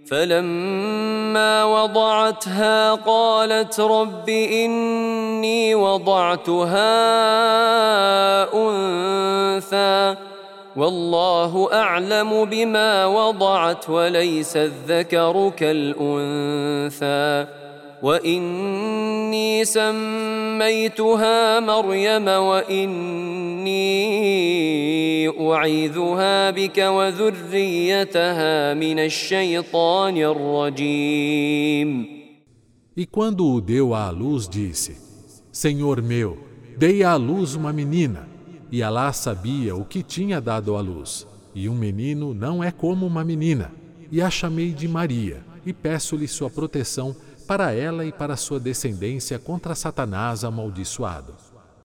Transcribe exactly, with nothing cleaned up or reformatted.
فلما وضعتها قالت رب إني وضعتها أنثى والله أعلم بما وضعت وليس الذكر كالأنثى وإني سميتها مريم وإني أعيذها بك وذريتها من الشيطان الرجيم. E quando o deu à luz, disse: Senhor meu, dei à luz uma menina. E Alá sabia o que tinha dado à luz. E um menino não é como uma menina. E a chamei de Maria, e peço-lhe sua proteção para ela e para sua descendência contra Satanás amaldiçoado.